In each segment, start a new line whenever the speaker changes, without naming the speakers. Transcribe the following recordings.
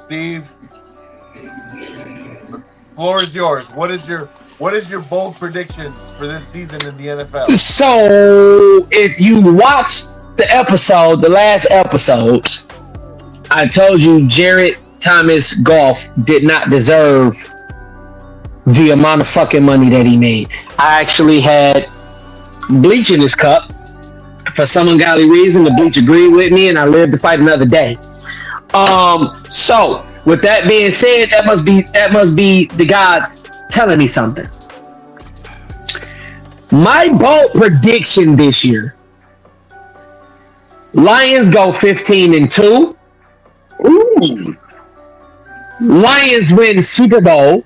Steve, the floor is yours. What is your bold predictions for this season in the NFL?
So, if you watched the last episode, I told you Jared Thomas Goff did not deserve the amount of fucking money that he made. I actually had bleach in this cup. For some ungodly reason, the bleach agreed with me, and I lived to fight another day. So, with that being said, that must be the gods telling me something. My bold prediction this year: Lions go 15-2. Ooh. Lions win Super Bowl.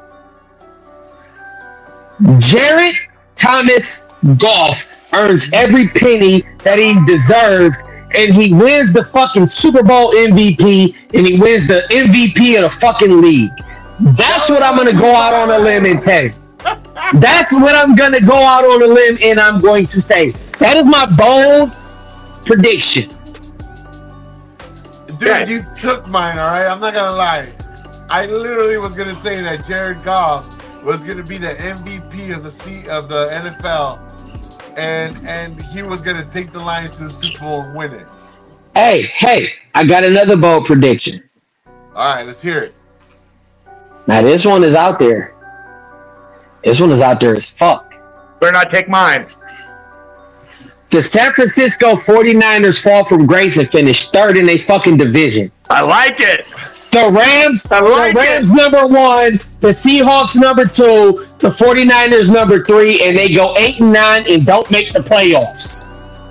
Jared Thomas Goff earns every penny that he's deserved, and he wins the fucking Super Bowl MVP, and he wins the MVP of the fucking league. That's what I'm going to go out on a limb and tell you. That's what I'm going to go out on a limb and I'm going to say. That is my bold prediction.
Dude, you took mine, all right? I'm not going to lie. I literally was going to say that Jared Goff was going to be the MVP of the NFL, and he was going to take the Lions to the Super Bowl and win it.
Hey, I got another bold prediction.
All right, let's hear it.
Now, this one is out there. This one is out there as fuck.
Better not take mine.
The San Francisco 49ers fall from grace and finish third in their fucking division.
I like it.
The Rams number 1, the Seahawks number 2, the 49ers number 3, and they go 8-9 and don't make the playoffs.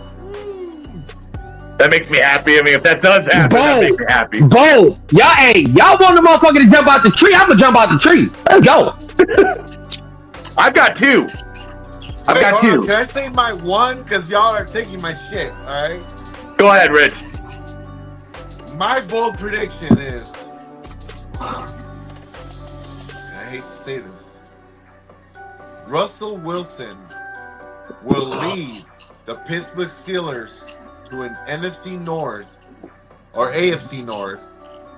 That makes me happy. I mean, if that does happen, that makes me happy.
Y'all want the motherfucker to jump out the tree? I'm gonna jump out the tree. Let's go.
I've got two. I've got two.
Can I say my one? Because y'all are taking my shit, all right?
Go ahead, Rich.
My bold prediction is, I hate to say this, Russell Wilson will lead the Pittsburgh Steelers to an NFC North or AFC North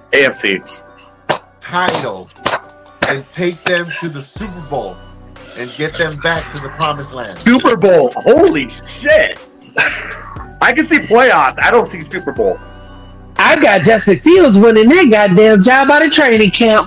title and take them to the Super Bowl and get them back to the promised land.
Super Bowl. Holy shit. I can see playoffs. I don't see Super Bowl.
I got Justin Fields winning that goddamn job out of training camp.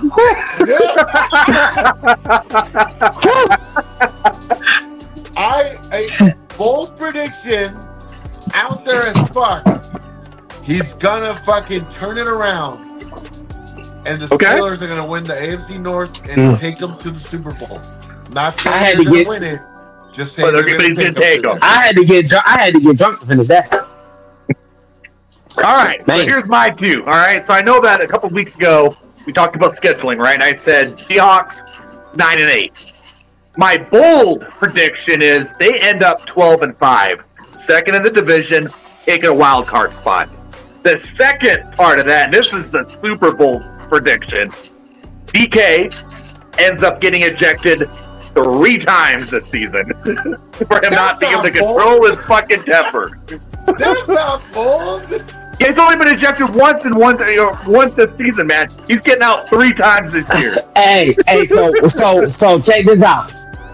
A bold prediction out there as fuck. He's gonna fucking turn it around, and the Steelers are gonna win the AFC North and take them to the Super Bowl. Not saying they're gonna win it, just saying they're gonna take them.
I had to get drunk to finish that.
All right, so here's my two. All right, so I know that a couple of weeks ago we talked about scheduling, right? And I said Seahawks 9-8. My bold prediction is they end up 12-5, second in the division, taking a wild card spot. The second part of that, and this is the Super Bowl prediction, DK ends up getting ejected 3 times this season for him not being able to control his fucking temper.
That's not bold.
He's only been ejected once this season, man. He's getting out 3 times this year.
Hey, so check this out.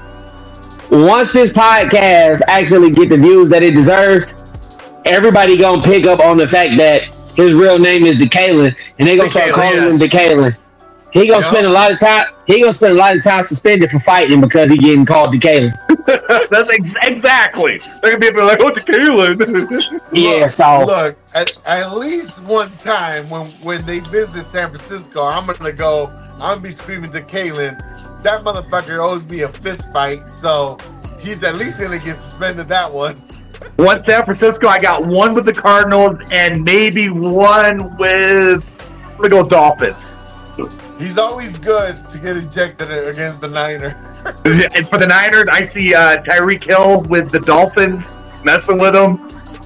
Once this podcast actually get the views that it deserves, everybody gonna pick up on the fact that his real name is DeKalen, and they gonna start calling him DeKalen. He gonna spend a lot of time. He gonna spend a lot of time suspended for fighting because he getting called DeKalen.
That's exactly. They're gonna be like, "Oh, DeKalen."
Yeah. So
look, at least one time when they visit San Francisco, I'm gonna be screaming DeKalen. That motherfucker owes me a fist fight, so he's at least gonna get suspended that one.
One San Francisco, I got one with the Cardinals and maybe one with the go Dolphins.
He's always good to get ejected against the Niners.
And for the Niners, I see Tyreek Hill with the Dolphins messing with them.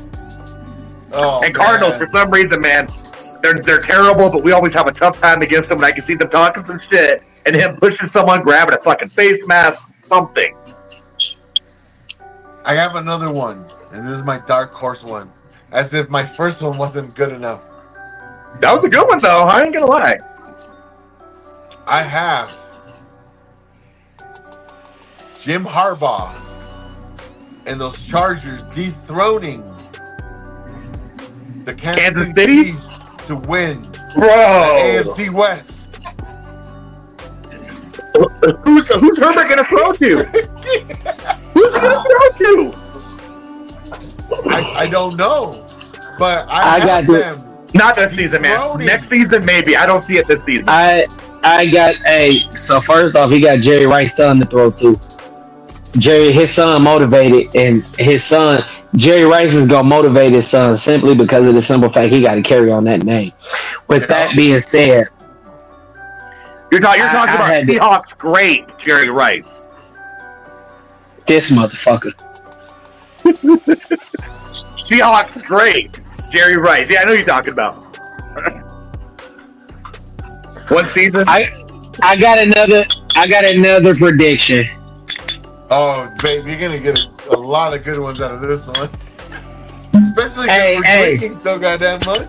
Oh,
and Cardinals, for some reason, man, they're terrible, but we always have a tough time against them. And I can see them talking some shit and him pushing someone, grabbing a fucking face mask, something.
I have another one, and this is my dark horse one. As if my first one wasn't good enough.
That was a good one, though. I ain't gonna lie.
I have Jim Harbaugh and those Chargers dethroning the Kansas
City
Chiefs to win
Bro.
the AFC West.
Who's Herbert gonna throw to? Who's gonna throw to?
I don't know, but I got them.
Not this season, man. Next season, maybe. I don't see it this season.
I got so first off, he got Jerry Rice's son to throw to. His son motivated, and his son, Jerry Rice, is gonna motivate his son simply because of the simple fact he got to carry on that name. With that being said,
you're talking about Seahawks great Jerry Rice.
This motherfucker.
Seahawks great Jerry Rice. Yeah, I know who you're talking about. One season.
I got another prediction.
Oh, babe, you're gonna get a lot of good ones out of this one. Especially because we're drinking so goddamn much.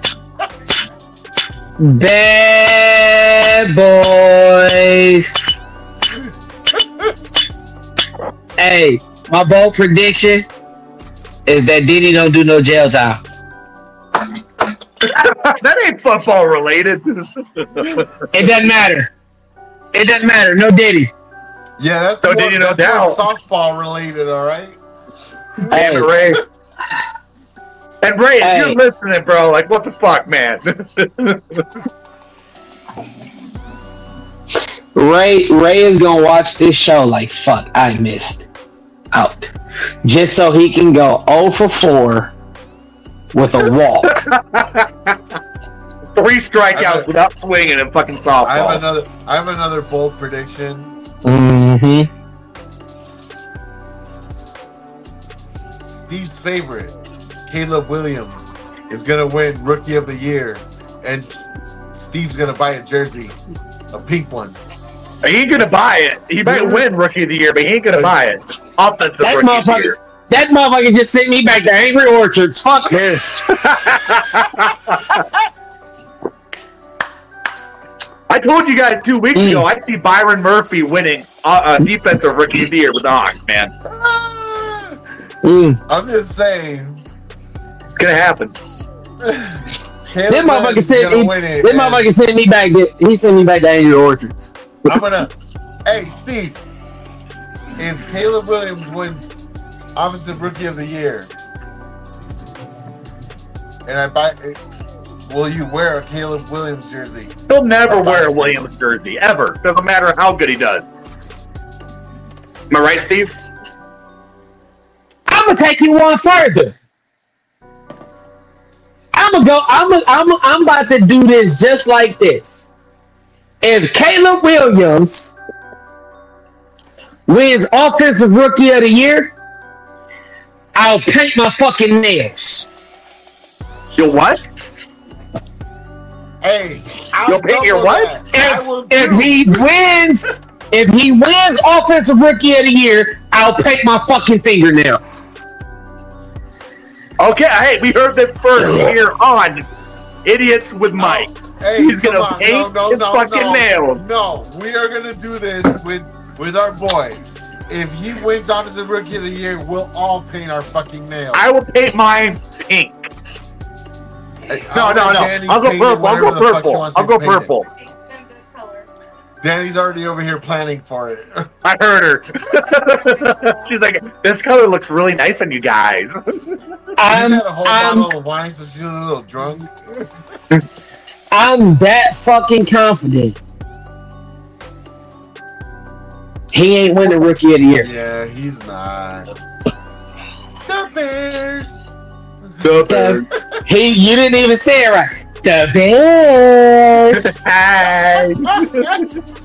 Bad boys. Hey, my bold prediction is that Diddy don't do no jail time.
That ain't football related.
It doesn't matter. It doesn't matter. No Diddy.
Yeah, that's
no Diddy, no doubt.
Softball related, all right.
Damn it, Ray. And Ray, if you're listening, bro, like, what the fuck, man?
Ray is gonna watch this show like, fuck, I missed out. Just so he can go 0 for 4 with a walk.
3 strikeouts without swinging and fucking softball.
I have another bold prediction.
Mm-hmm.
Steve's favorite, Caleb Williams, is gonna win Rookie of the Year, and Steve's gonna buy a jersey, a pink one.
He ain't gonna buy it. He might win Rookie of the Year, but he ain't gonna buy it. Offensive Rookie of the Year.
That motherfucker just sent me back to Angry Orchards. Fuck this.
I told you guys 2 weeks ago, I see Byron Murphy winning Defensive Rookie of the Year with the Hawks, man.
I'm just saying.
It's gonna happen.
That motherfucker sent me back. He sent me back to Angry Orchards.
Hey, Steve. If Caleb Williams wins Offensive Rookie of the Year, and I buy it, will you wear a Caleb Williams jersey?
He'll never wear a Williams jersey, ever. Doesn't matter how good he does. Am I right, Steve?
I'm gonna take you one further. I'm about to do this just like this. If Caleb Williams wins Offensive Rookie of the Year, I'll paint my fucking nails.
You'll what?
Hey,
you'll paint your what?
If he wins Offensive Rookie of the Year, I'll paint my fucking fingernails.
Okay, hey, we heard this first here on Idiots with Mike.
Hey,
he's gonna paint his fucking nails.
No, we are gonna do this with our boy. If he wins Offensive Rookie of the Year, we'll all paint our fucking nails.
I will paint mine pink. No. I'll go purple. I'll go purple.
Danny's already over here planning for it.
I heard her. She's like, this color looks really nice on you guys.
I'm had a whole bottle of wine, so she's a little drunk.
I'm that fucking confident. He ain't winning Rookie of the Year.
Yeah, he's not. The Bears.
The Bears.
You didn't even say it right. The Bears.